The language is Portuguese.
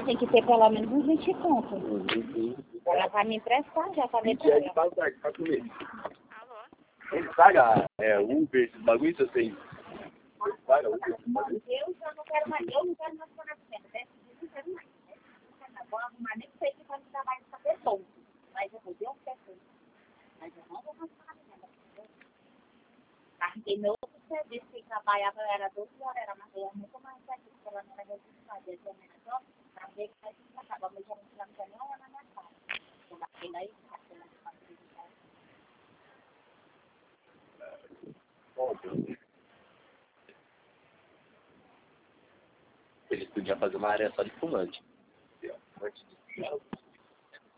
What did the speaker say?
tem que ter pelo menos uns 20 contos. Ela vai me emprestar, já falei pra ela. Pra comer. Ele paga Uber, esses bagulho, você tem? Paga Uber? Eu já não quero mais, eu não quero mais ficar na cena, né? Eu não quero mais. Vou arrumar, nem sei que vai me dar mais saber bom. Mas eu vou ver um pessoa. Mas eu não vou mais ficar na cena. Porque meu outro serviço que trabalhava era 12 horas, era mais muito mais aqui, porque ela não era registrada, eu tinha menos só, pra ver que a gente acaba, mas já não tinha nem hora na minha casa. Eu batei daí, Eles podiam fazer uma área só de fumante.